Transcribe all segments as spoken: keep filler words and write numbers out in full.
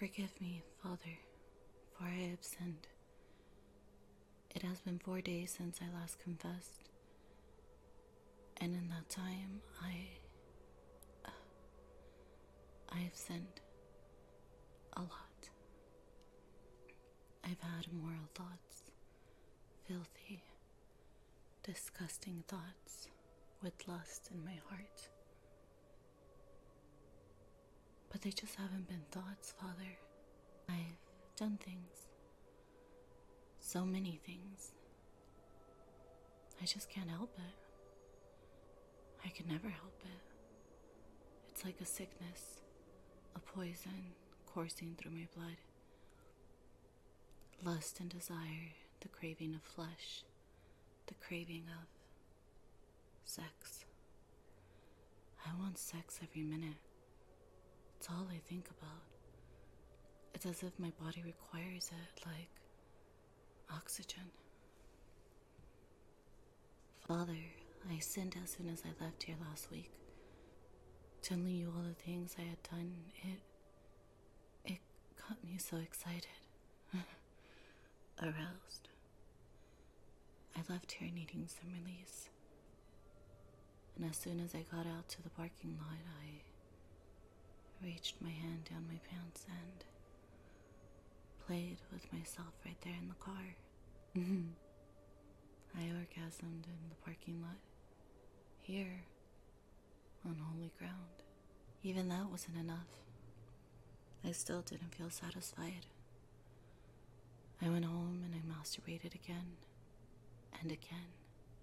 Forgive me, Father, for I have sinned. It has been four days since I last confessed, and in that time I... Uh, I have sinned a lot. I've had immoral thoughts, filthy, disgusting thoughts with lust in my heart. But they just haven't been thoughts, Father. I've done things. So many things. I just can't help it. I can never help it. It's like a sickness, a poison coursing through my blood. Lust and desire, the craving of flesh, the craving of sex. I want sex every minute. It's all I think about. It's as if my body requires it, like oxygen. Father, I sinned as soon as I left here last week. Telling you all the things I had done, it... it got me so excited. Aroused. I left here needing some release. And as soon as I got out to the parking lot, I reached my hand down my pants and played with myself right there in the car. I orgasmed in the parking lot. Here, on holy ground. Even that wasn't enough. I still didn't feel satisfied. I went home and I masturbated again, and again,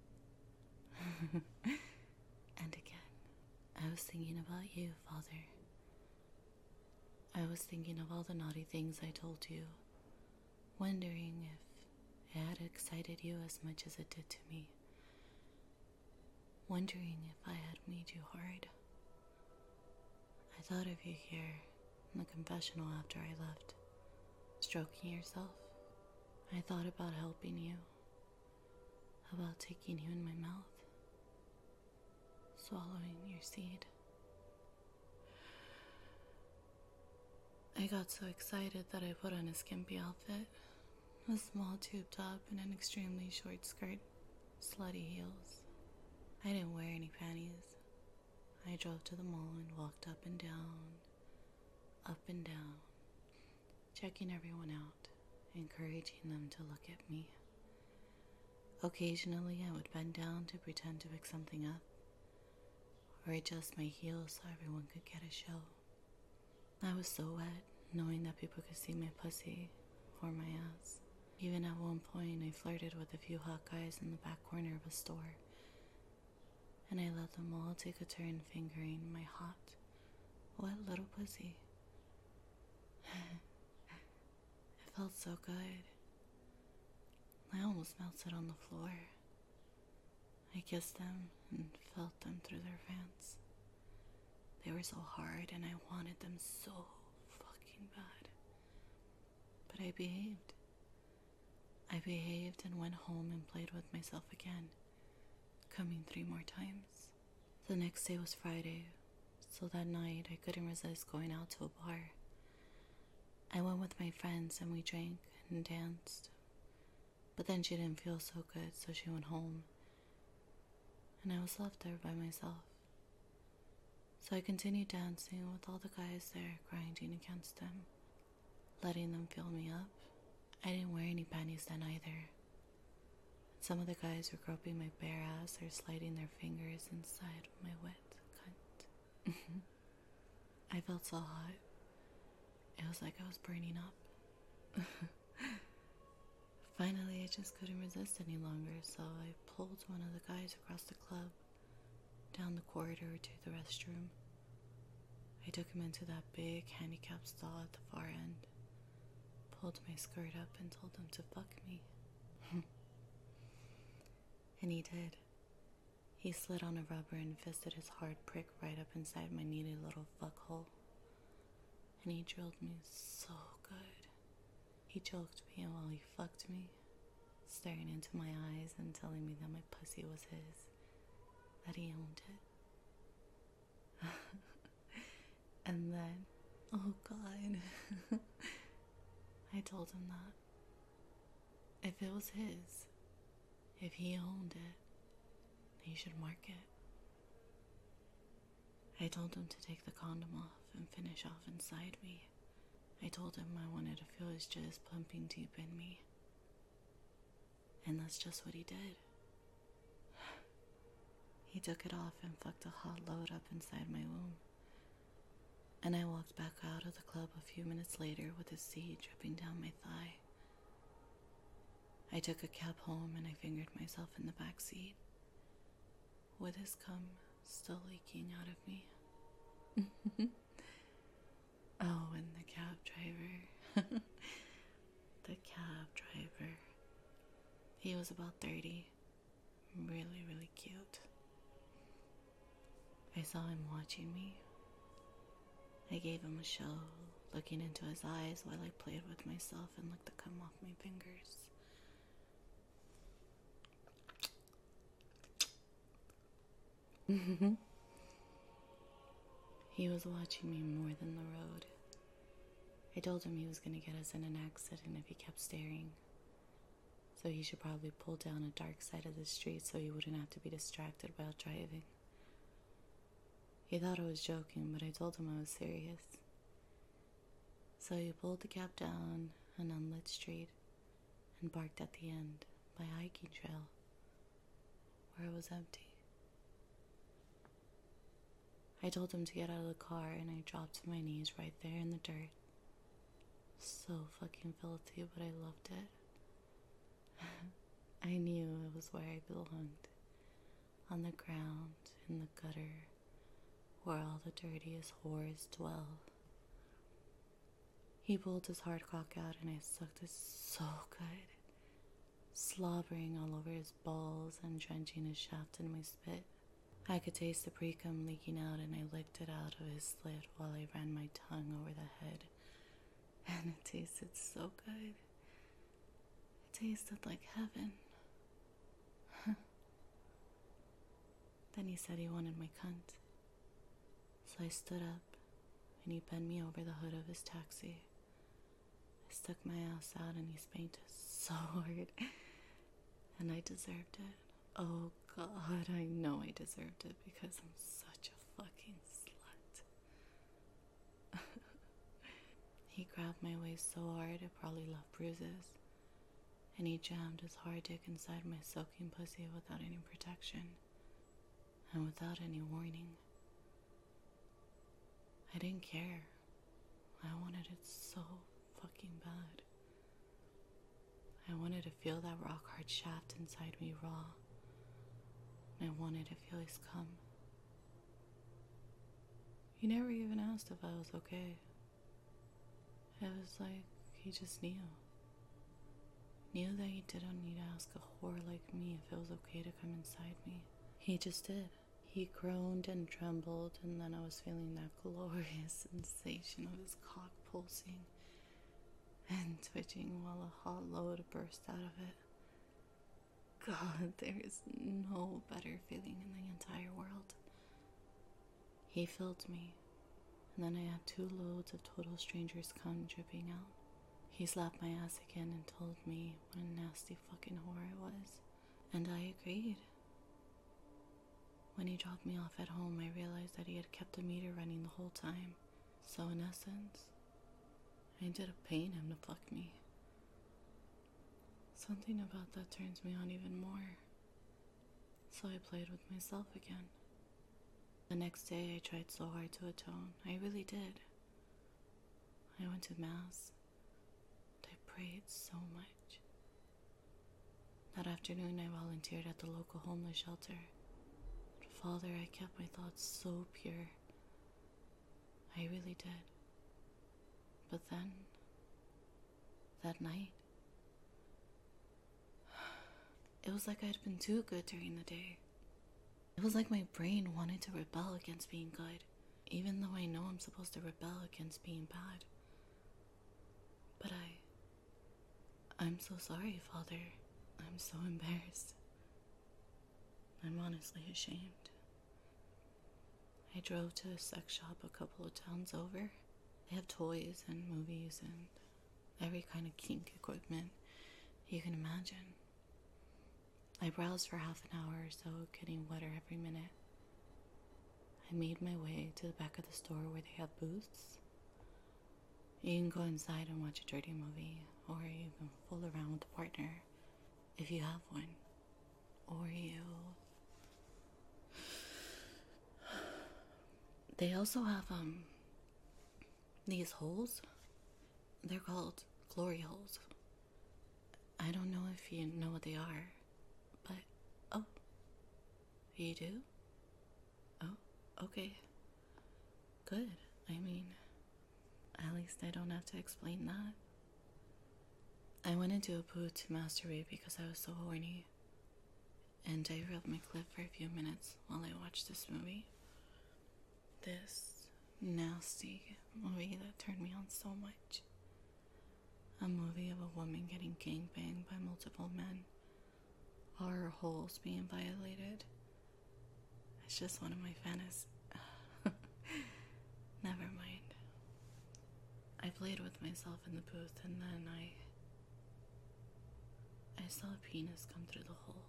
and again. I was thinking about you, Father. I was thinking of all the naughty things I told you, wondering if it had excited you as much as it did to me, wondering if I had made you hard. I thought of you here in the confessional after I left, stroking yourself. I thought about helping you, about taking you in my mouth, swallowing your seed. I got so excited that I put on a skimpy outfit, a small tube top and an extremely short skirt, slutty heels. I didn't wear any panties. I drove to the mall and walked up and down, up and down, checking everyone out, encouraging them to look at me. Occasionally I would bend down to pretend to pick something up, or adjust my heels so everyone could get a show. I was so wet, knowing that people could see my pussy or my ass. Even at one point I flirted with a few hot guys in the back corner of a store, and I let them all take a turn fingering my hot, wet little pussy. It felt so good. I almost melted on the floor. I kissed them and felt them through their pants. They were so hard and I wanted them so fucking bad. But I behaved. I behaved and went home and played with myself again, coming three more times. The next day was Friday, so that night I couldn't resist going out to a bar. I went with my friends and we drank and danced. But then she didn't feel so good, so she went home. And I was left there by myself. So I continued dancing with all the guys there, grinding against them, letting them fill me up. I didn't wear any panties then either. Some of the guys were groping my bare ass or sliding their fingers inside my wet cunt. I felt so hot. It was like I was burning up. Finally, I just couldn't resist any longer, so I pulled one of the guys across the club, down the corridor to the restroom. I took him into that big handicapped stall at the far end, pulled my skirt up and told him to fuck me. And he did. He slid on a rubber and fisted his hard prick right up inside my needy little fuck hole. And he drilled me so good. He choked me while he fucked me, staring into my eyes and telling me that my pussy was his, that he owned it. And then Oh God. I told him that. If it was his, if he owned it, he should mark it. I told him to take the condom off and finish off inside me. I told him I wanted to feel his jizz pumping deep in me. And that's just what he did. He took it off and fucked a hot load up inside my womb. And I walked back out of the club a few minutes later with his seed dripping down my thigh. I took a cab home and I fingered myself in the back seat, with his cum still leaking out of me. Oh, and the cab driver. The cab driver. He was about thirty. Really, really cute. I saw him watching me. I gave him a show, looking into his eyes while I played with myself and licked the cum off my fingers. He was watching me more than the road. I told him he was going to get us in an accident if he kept staring. So he should probably pull down a dark side of the street so he wouldn't have to be distracted while driving. He thought I was joking, but I told him I was serious. So he pulled the cab down an unlit street and parked at the end by a hiking trail where it was empty. I told him to get out of the car and I dropped to my knees right there in the dirt. So fucking filthy, but I loved it. I knew it was where I belonged. On the ground, in the gutter, where all the dirtiest whores dwell. He pulled his hard cock out and I sucked it so good, slobbering all over his balls and drenching his shaft in my spit. I could taste the pre-cum leaking out and I licked it out of his slit while I ran my tongue over the head. And it tasted so good. It tasted like heaven. Then he said he wanted my cunt. So I stood up and he bent me over the hood of his taxi. I stuck my ass out and he spanked it so hard. And I deserved it. Oh God, I know I deserved it because I'm such a fucking slut. He grabbed my waist so hard it probably left bruises. And he jammed his hard dick inside my soaking pussy without any protection. And without any warning. I didn't care. I wanted it so fucking bad. I wanted to feel that rock hard shaft inside me raw. And I wanted to feel his cum. He never even asked if I was okay. It was like he just knew. Knew that he didn't need to ask a whore like me if it was okay to come inside me. He just did. He groaned and trembled, and then I was feeling that glorious sensation of his cock pulsing and twitching while a hot load burst out of it. God, there is no better feeling in the entire world. He filled me, and then I had two loads of total strangers cum dripping out. He slapped my ass again and told me what a nasty fucking whore I was, and I agreed. When he dropped me off at home, I realized that he had kept the meter running the whole time. So in essence, I ended up paying him to fuck me. Something about that turns me on even more. So I played with myself again. The next day, I tried so hard to atone. I really did. I went to mass. I prayed so much. That afternoon, I volunteered at the local homeless shelter. Father, I kept my thoughts so pure. I really did. But then, that night, it was like I'd been too good during the day. It was like my brain wanted to rebel against being good, even though I know I'm supposed to rebel against being bad. But I... I'm so sorry, Father. I'm so embarrassed. I'm honestly ashamed. I drove to a sex shop a couple of towns over, They have toys and movies and every kind of kink equipment you can imagine. I browsed for half an hour or so, getting wetter every minute. I made my way to the back of the store where they have booths. You can go inside and watch a dirty movie, or you can fool around with a partner if you have one, or you... They also have, um, these holes. They're called glory holes. I don't know if you know what they are, but, oh, you do? Oh, okay. Good. I mean, at least I don't have to explain that. I went into a booth to masturbate because I was so horny, and I rubbed my clit for a few minutes while I watched this movie. This nasty movie that turned me on so much. A movie of a woman getting gangbanged by multiple men, or her holes being violated. It's just one of my fantasies. Never mind. I played with myself in the booth, and then I... I saw a penis come through the hole.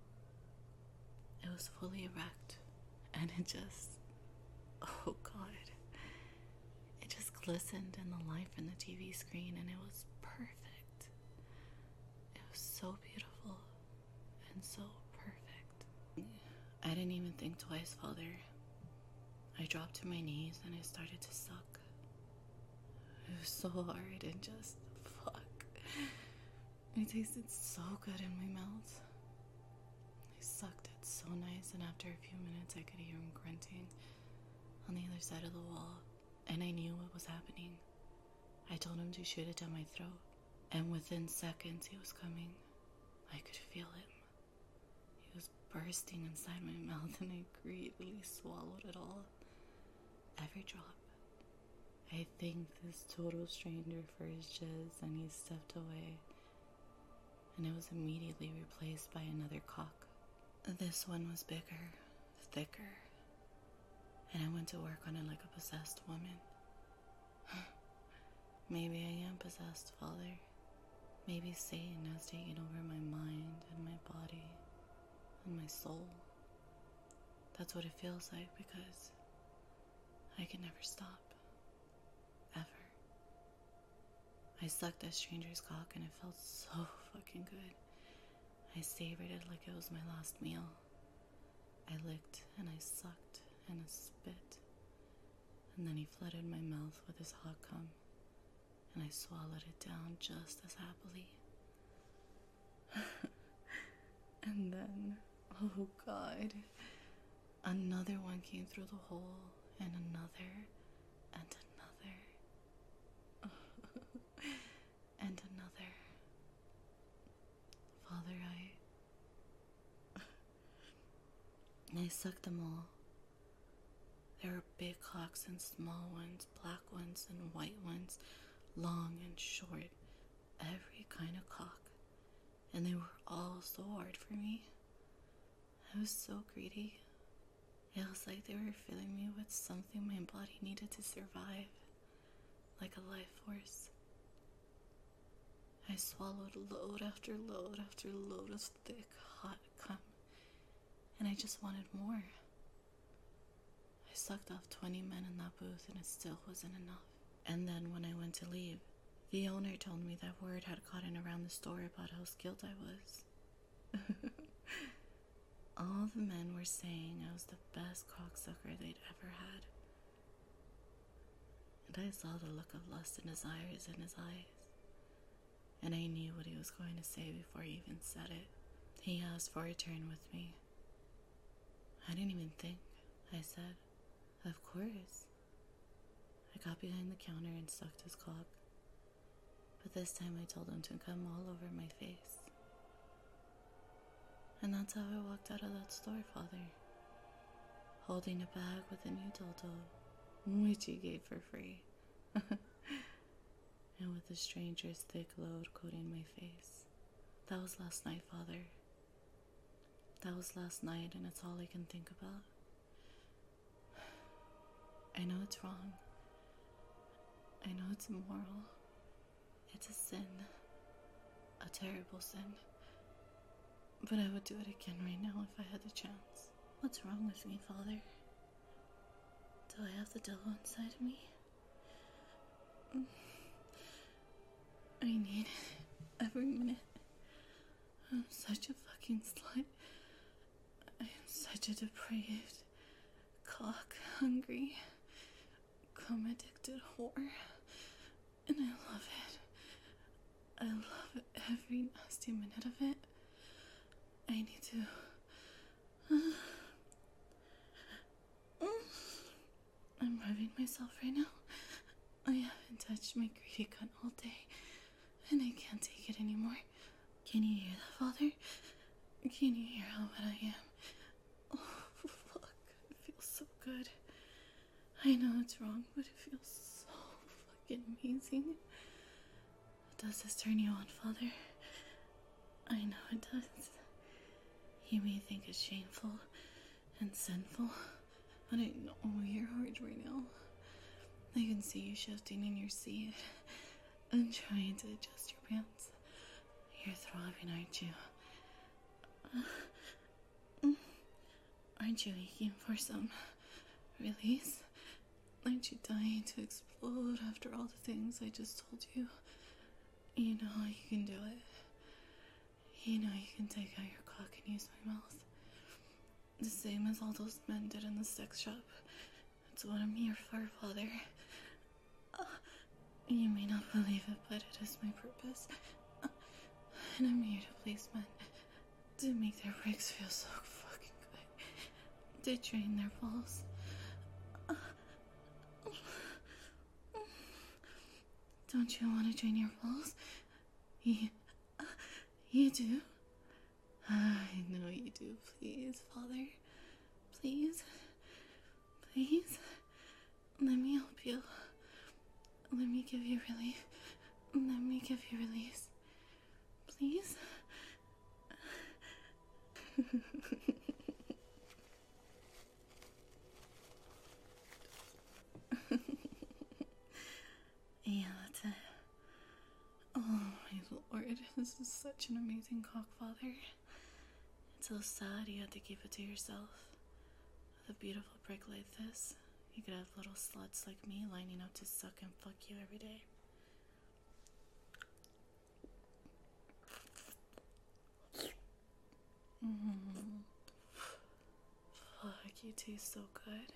It was fully erect, and it just... Oh God. It just glistened in the light from the T V screen, and it was perfect. It was so beautiful, and so perfect. I didn't even think twice, Father. I dropped to my knees and I started to suck. It was so hard and just, fuck. It tasted so good in my mouth. I sucked it so nice, and after a few minutes I could hear him grunting on the other side of the wall, and I knew what was happening. I told him to shoot it down my throat, and within seconds he was coming. I could feel him. He was bursting inside my mouth, and I greedily swallowed it all. Every drop. I thanked this total stranger for his jizz, and he stepped away, and it was immediately replaced by another cock. This one was bigger, thicker, and I went to work on it like a possessed woman. Maybe I am possessed, Father. Maybe Satan has taken over my mind and my body and my soul. That's what it feels like, because I can never stop. Ever. I sucked that stranger's cock, and it felt so fucking good. I savored it like it was my last meal. I licked and I sucked and I spit, and then he flooded my mouth with his hot cum, and I swallowed it down just as happily. And then, oh God, another one came through the hole, and another, and another, and another. Father, I... I sucked them all. There were big cocks and small ones, black ones and white ones, long and short, every kind of cock. And they were all so hard for me. I was so greedy. It was like they were filling me with something my body needed to survive, like a life force. I swallowed load after load after load of thick, hot cum, and I just wanted more. I sucked off twenty men in that booth, and it still wasn't enough. And then when I went to leave, the owner told me that word had gotten around the store about how skilled I was. All the men were saying I was the best cocksucker they'd ever had. And I saw the look of lust and desires in his eyes, and I knew what he was going to say before he even said it. He asked for a turn with me. I didn't even think. I said, of course. I got behind the counter and sucked his cock. But this time I told him to come all over my face. And that's how I walked out of that store, Father. Holding a bag with a new dildo, which he gave for free. And with a stranger's thick load coating my face. That was last night, Father. That was last night, and it's all I can think about. I know it's wrong. I know it's immoral. It's a sin. A terrible sin. But I would do it again right now if I had the chance. What's wrong with me, Father? Do I have the devil inside of me? I need it every minute. I'm such a fucking slut. I am such a depraved, cock-hungry, cum-addicted whore. And I love it. I love every nasty minute of it. I need to... I'm rubbing myself right now. I haven't touched my greedy cunt all day, and I can't take it anymore. Can you hear that, Father? Can you hear how wet I am? Oh, fuck. It feels so good. I know it's wrong, but it feels so fucking amazing. Does this turn you on, Father? I know it does. You may think it's shameful and sinful, but I know your heart right now. I can see you shifting in your seat and trying to adjust your pants. You're throbbing, aren't you? Uh, aren't you aching for some release? Aren't you dying to explode after all the things I just told you? You know you can do it. You know you can take out your cock and use my mouth. The same as all those men did in the sex shop. It's what I'm here for, Father. Uh, you may not believe it, but it is my purpose. Uh, and I'm here to please men. To make their breaks feel so fucking good. To drain their balls. Uh, don't you want to drain your balls? You, uh, you do? I know you do. Please, Father. Please. Please. Let me help you. Let me give you relief. Let me give you release. Please. Yeah, that's it. Oh my lord, this is such an amazing cock, Father. It's so sad you had to keep it to yourself. With a beautiful prick like this, you could have little sluts like me lining up to suck and fuck you every day. Mm. Fuck, you taste so good.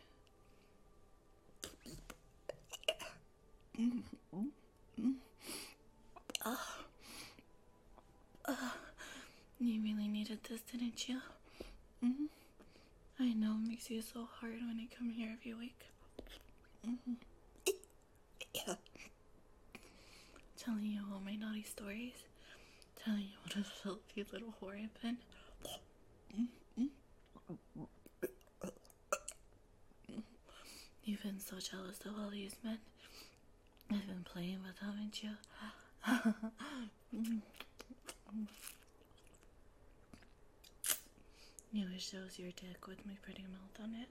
Mm. Mm. Oh. Oh. You really needed this, didn't you? Mm. I know it makes you so hard when I come here every week. Mm-hmm. Yeah. Telling you all my naughty stories. Telling you what a filthy little whore I've been. Mm-hmm. You've been so jealous of all these men. I've been playing with, haven't you? You wish that was your dick with my pretty mouth on it.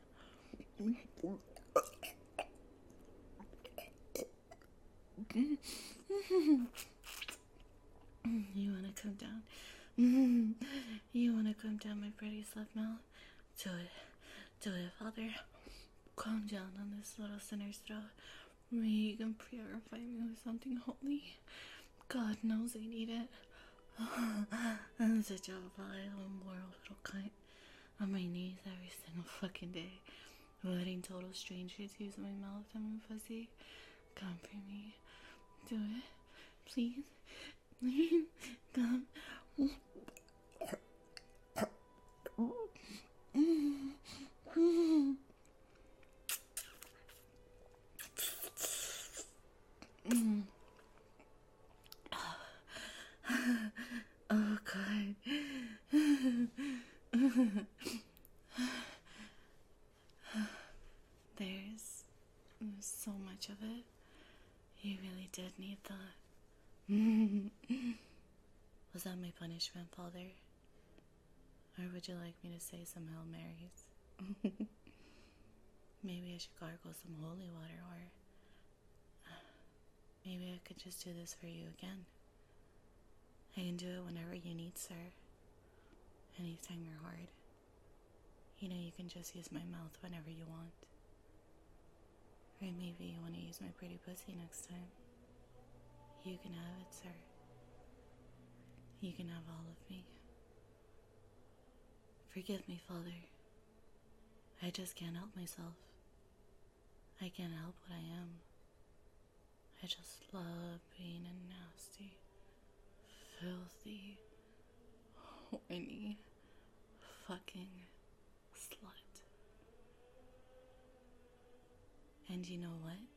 You wanna come down? You wanna come down, my pretty slut mouth? Do it. Do it, Father. Calm down on this little sinner's throat. Maybe you can purify me with something holy. God knows I need it. I'm such a vile, immoral little cunt. On my knees every single fucking day. Letting total strangers use my mouth and my pussy. Come for me. Do it. Please. Please. Come. Oh God. There's, there's so much of it. You really did need that. Was that my punishment, Father? Or would you like me to say some Hail Marys? Maybe I should gargle some holy water, or Maybe I could just do this for you again. I can do it whenever you need, sir. Anytime you're hard. You know, you can just use my mouth whenever you want. Or maybe you want to use my pretty pussy next time. You can have it, sir. You can have all of me. Forgive me, Father. I just can't help myself. I can't help what I am. I just love being a nasty, filthy, horny, fucking slut. And you know what?